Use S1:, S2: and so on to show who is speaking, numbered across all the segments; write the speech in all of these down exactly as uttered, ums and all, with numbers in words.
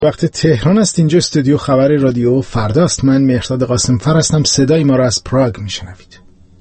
S1: وقت تهران است. اینجا استودیو خبر رادیو فرداست. من مهرداد قاسمفر هستم. صدای ما را از پراگ میشنوید.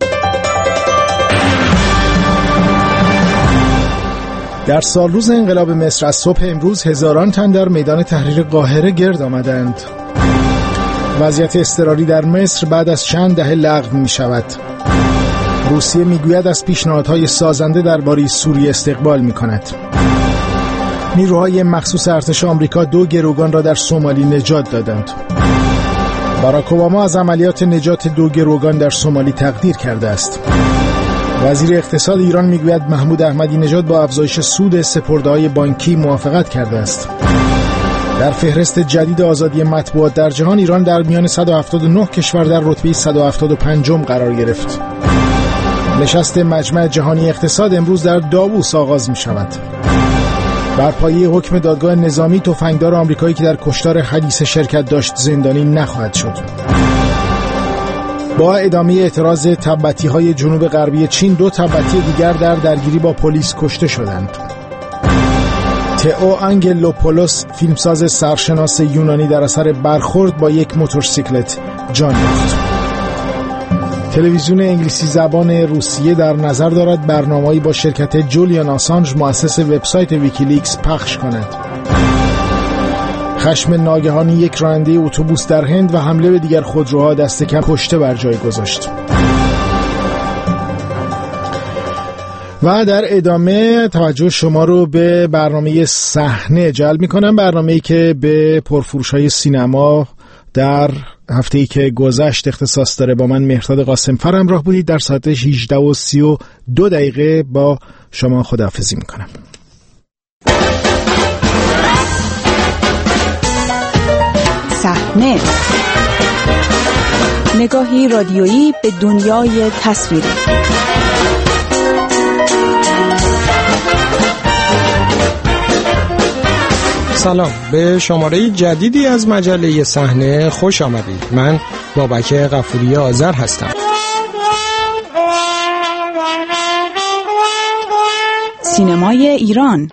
S1: در سال روز انقلاب مصر از صبح امروز هزاران تن در میدان تحریر قاهره گرد آمدند. وضعیت اضطراری در مصر بعد از چند دهه لغو می شود. روسیه می گوید از پیشنهادهای سازنده درباره سوریه استقبال می کند. نیروهای مخصوص ارتش آمریکا دو گروگان را در سومالی نجات دادند. باراک اوباما از عملیات نجات دو گروگان در سومالی تقدیر کرده است. وزیر اقتصاد ایران میگوید محمود احمدی نژاد با افزایش سود سپرده‌های بانکی موافقت کرده است. در فهرست جدید آزادی مطبوعات در جهان ایران در میان صد و هفتاد و نه کشور در رتبه صد و هفتاد و پنج قرار گرفت. نشست مجمع جهانی اقتصاد امروز در داووس آغاز می شود. بر پایه حکم دادگاه نظامی تفنگدار آمریکایی که در کشتار حدیث شرکت داشت زندانی نخواهد شد. با ادامه اعتراض تبعتی‌های جنوب غربی چین دو تبعتی دیگر در درگیری با پلیس کشته شدند. تئو آنگلوپولوس فیلمساز سرشناس یونانی در اثر برخورد با یک موتورسیکلت جان باخت. تلویزیون انگلیسی زبان روسیه در نظر دارد برنامه‌ای با شرکت جولیان آسانژ مؤسس وبسایت ویکیلیکس پخش کند. خشم ناگهانی یک راننده اتوبوس در هند و حمله به دیگر خودروها دست کم کشته بر جای گذاشت. و در ادامه توجه شما رو به برنامه صحنه جلب می‌کنم، برنامه‌ای که به پرفروش‌های سینما در هفته‌ای که گذشت اختصاص داره. با من مهرداد قاسمفر همراه بودید. در ساعت هجده و سی و دو دقیقه با شما خداحافظی می‌کنم.
S2: صحنه، نگاهی رادیویی به دنیای تصویری.
S3: سلام، به شماره جدیدی از مجله صحنه خوش آمدید. من بابک غفوری آذر هستم.
S2: سینمای ایران.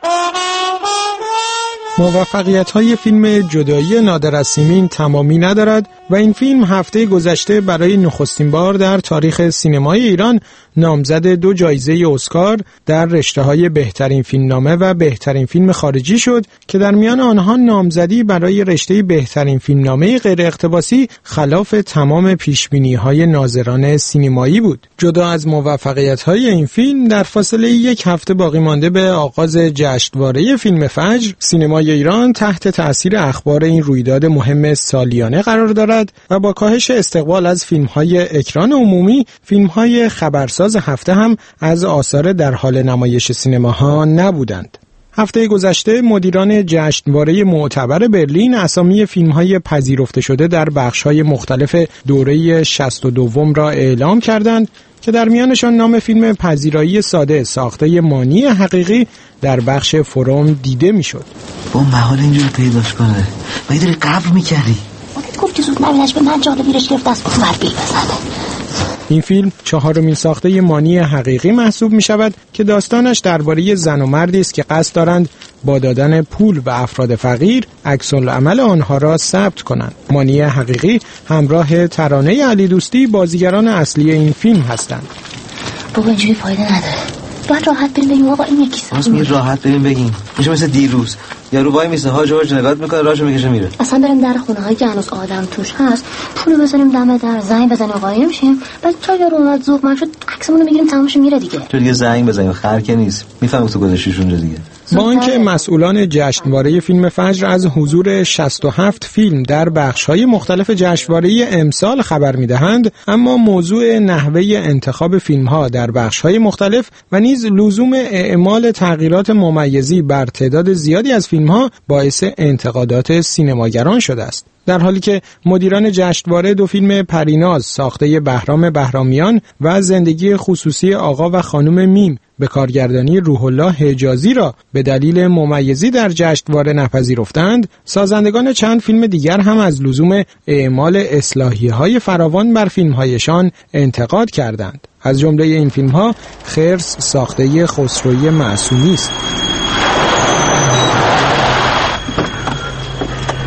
S3: موفقیت‌های فیلم جدایی نادر از سیمین تمامی ندارد و این فیلم هفته گذشته برای نخستین بار در تاریخ سینمای ایران نامزد دو جایزه اسکار در رشته‌های بهترین فیلمنامه و بهترین فیلم خارجی شد که در میان آنها نامزدی برای رشته بهترین فیلمنامه غیر اقتباسی خلاف تمام پیشبینی‌های ناظران سینمایی بود. جدا از موفقیت‌های این فیلم، در فاصله یک هفته باقی مانده به آغاز جشنواره فیلم فجر، سینمای ایران تحت تأثیر اخبار این رویداد مهم سالیانه قرار دارد و با کاهش استقبال از فیلم‌های اکران عمومی، فیلم‌های خبرساز هفته هم از آثار در حال نمایش سینماها نبودند. هفته گذشته مدیران جشنواره معتبر برلین اسامی فیلم‌های پذیرفته شده در بخش‌های مختلف دوره شصت و دو را اعلام کردند که در میانشان نام فیلم پذیرایی ساده ساخته مانی حقیقی در بخش فروم دیده میشد.
S4: با محال اینجور پیداش کنه و یه داری قبر میکردی
S5: باید گفت که زود نبینش به من جالبیرش گرفت از کمر بیل بزنه.
S3: این فیلم چهارمین ساخته مانی حقیقی محسوب می شود که داستانش درباره زن و مردی است که قصد دارند با دادن پول و افراد فقیر عکس‌العمل آنها را ثبت کنند. مانی حقیقی همراه ترانه علی دوستی بازیگران اصلی این فیلم هستند.
S5: بابا اینجوری فایده نداره. باید راحت بریم بگیم آقا این یکی
S4: ساز می راحت بریم بگیم میشه مثل دیروز یارو وای میسه هاج هاج نگات میکنه راهشو میکشه میره.
S5: اصلا بریم در خونه هایی که هنوز آدم توش هست پولو بزنیم دم در زنگ بزنیم قایم شیم بعد تا یارو اومد ذوق من شد عکسمون رو بگیریم تمامش میره دیگه.
S4: تو دیگه زنگ بزنیم خر که نیست میفهمم تو گذاشتیش اونجا دیگه.
S3: با آنکه مسئولان جشنواره فیلم فجر از حضور شصت و هفت فیلم در بخش‌های مختلف جشنواره امسال خبر می‌دهند، اما موضوع نحوه انتخاب فیلم‌ها در بخش‌های مختلف و نیز لزوم اعمال تغییرات ممیزی بر تعداد زیادی از فیلم‌ها باعث انتقادات سینماگران شده است. در حالی که مدیران جشنواره دو فیلم پریناز ساخته بهرام بهرامیان و زندگی خصوصی آقا و خانم میم به کارگردانی روح الله حجازی را به دلیل ممیزی در جشنواره نپذیرفتند، سازندگان چند فیلم دیگر هم از لزوم اعمال اصلاحیه‌های فراوان بر فیلم‌هایشان انتقاد کردند. از جمله این فیلم‌ها خرس ساخته خسروی معصومی است.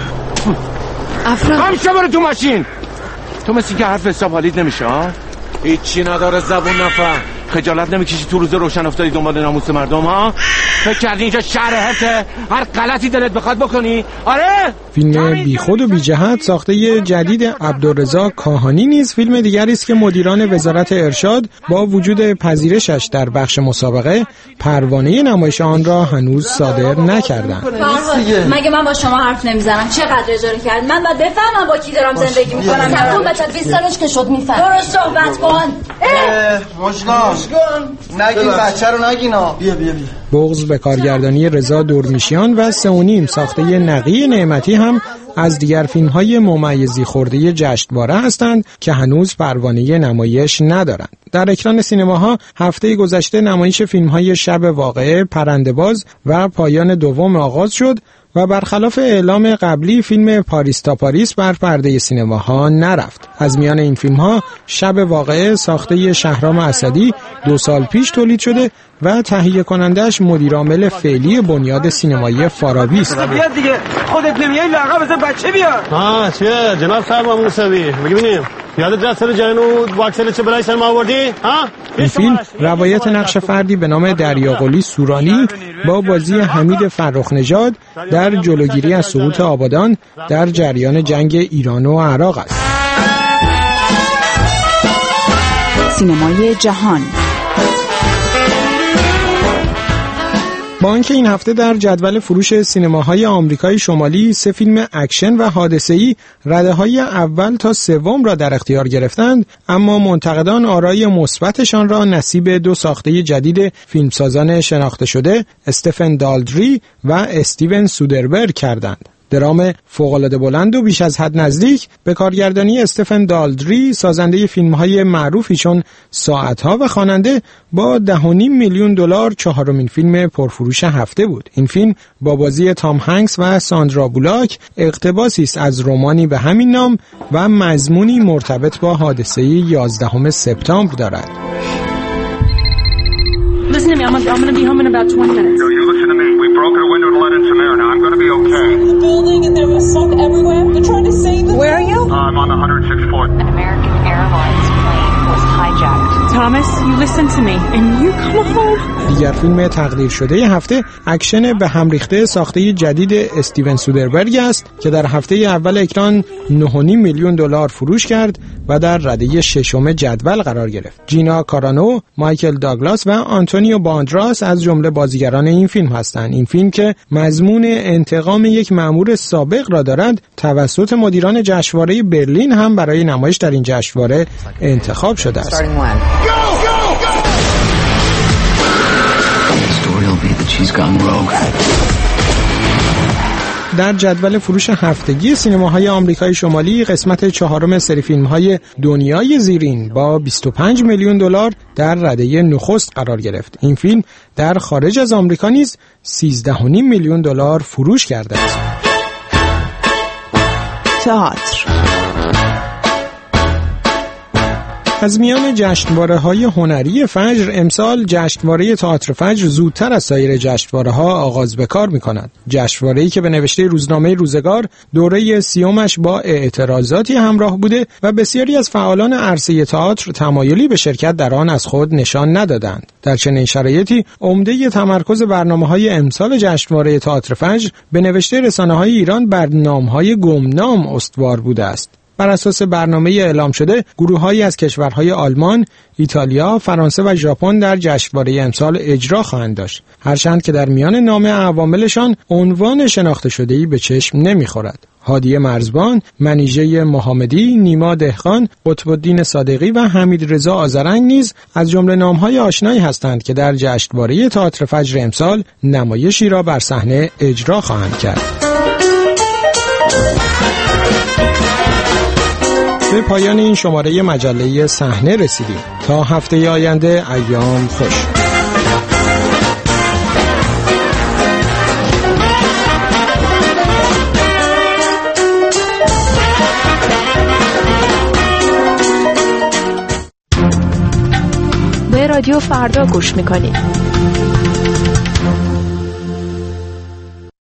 S6: افرا
S7: هم شو برو تو ماشین. تو مثل که حرف حساب حالیت نمیشه ها؟ هیچی نداره زبون نفهم. خجالت نمیکشی تو روز روشن افتادی دنبال ناموس مردم ها؟ فکر کردی اینجا شهر هرته هر غلطی دلت بخواد بکنی؟ آره؟
S3: فیلم بیخود و بی جهت ساخته جدید عبدالرضا کاهانی نیز فیلم دیگری است که مدیران وزارت ارشاد با وجود پذیرشش در بخش مسابقه پروانه نمایش آن را هنوز صادر نکردند.
S8: مگه من با شما حرف نمیزنم؟ چقدر اجاره کرد؟ من باید بفهمم با کی دارم زندگی میکنم. تکون بچه بیست سالش که شد میفهم. برو صحبت کن.
S9: مجنا نگین بچه رو نگینا. بیا بیا بیا.
S3: بغض به کارگردانی رضا دورمیشیان و سه و نیم ساخته نقی نعمتی هم از دیگر فیلم‌های ممیزی خورده جشنواره هستند که هنوز پروانه نمایش ندارند. در اکران سینماها هفته گذشته نمایش فیلم‌های شب واقعه، پرنده‌باز و پایان دوم آغاز شد و برخلاف اعلام قبلی فیلم پاریس تا پاریس بر پرده سینماها نرفت. از میان این فیلم‌ها شب واقعه ساخته شهرام اسدی دو سال پیش تولید شده و تهیه کنندش مدیرعامل فعلی بنیاد سینمایی فارابی است.
S7: بیا دیگه خودت نمیای لقب بزن بچه بیار.
S10: ها چیه جناب سرما موسوی ببینیم یادت رفت سر جنود واکسل چه برای سر آوردی ها؟
S3: این فیلم روایت نقش فردی به نام دریاقلی سورانی با بازی حمید فرخ نژاد در جلوگیری از سقوط آبادان در جریان جنگ ایران و عراق است.
S2: سینمای جهان.
S3: با آنکه این هفته در جدول فروش سینماهای آمریکای شمالی سه فیلم اکشن و حادثه‌ای رده‌های اول تا سوم را در اختیار گرفتند، اما منتقدان آرای مثبتشان را نصیب دو ساخته جدید فیلمسازان شناخته شده استفن دالدری و استیون سودربرگ کردند. درام فوق‌العاده بلند و بیش از حد نزدیک به کارگردانی استفن دالدری سازنده فیلم‌های معروفی چون ساعت‌ها و خواننده با ده و نیم میلیون دلار چهارمین فیلم پرفروش هفته بود. این فیلم با بازی تام هنگس و ساندرا بولاک اقتباسی است از رمانی به همین نام و مضمونی مرتبط با حادثه یازدهم سپتامبر دارد.
S11: Listen to me, I'm, I'm going to be home in about twenty minutes.
S12: No, you listen to me. We broke our window to let in some air. Now I'm going to be okay.
S11: The building and there was smoke everywhere. They're trying to save us. Where are you?
S12: Uh, I'm on the one hundred sixth floor.
S13: An American Airlines plane was hijacked.
S11: Thomas, you listen to me and you come home.
S3: دیگر فیلم تقدیر شده هفته اکشن به هم ریخته ساخته جدید استیون سودربرگ است که در هفته اول اکران نه و نیم میلیون دلار فروش کرد و در رده ششم جدول قرار گرفت. جینا کارانو، مایکل داگلاس و آنتونیو باندراس از جمله بازیگران این فیلم هستند. این فیلم که مضمون انتقام یک مأمور سابق را دارد توسط مدیران جشنواره برلین هم برای نمایش در این جشنواره انتخاب شده است. در جدول فروش هفتگی سینماهای آمریکای شمالی قسمت چهارم سری فیلم‌های دنیای زیرین با بیست و پنج میلیون دلار در رده نخست قرار گرفت. این فیلم در خارج از آمریکا نیز سیزده و نیم میلیون دلار فروش کرده است.
S2: تئاتر.
S3: از میان جشنواره‌های هنری فجر امسال جشنواره تئاتر فجر زودتر از سایر جشنواره‌ها آغاز به کار می‌کند. جشنواره‌ای که به نوشته روزنامه روزگار دوره سیومش با اعتراضاتی همراه بوده و بسیاری از فعالان عرصه تئاتر تمایلی به شرکت در آن از خود نشان ندادند. در چنین شرایطی عمده تمرکز برنامه‌های امسال جشنواره تئاتر فجر به نوشته رسانه‌های ایران بر نام‌های گمنام استوار بوده است. بر اساس برنامه اعلام شده گروه‌هایی از کشورهای آلمان، ایتالیا، فرانسه و ژاپن در جشنواره امسال اجرا خواهند داشت، هرچند که در میان نام عواملشان عنوان شناخته شده‌ای به چشم نمی‌خورد. هادیه مرزبان، منیژه محمدی، نیما دهقان، قطب‌الدین صادقی و حمید رضا آذرنگ نیز از جمله نام‌های آشنایی هستند که در جشنواره تئاتر فجر امسال نمایشی را بر صحنه اجرا خواهند کرد. به پایان این شماره مجله صحنه رسیدیم. تا هفته آینده ایام خوش.
S14: به رادیو فردا گوش میکنید.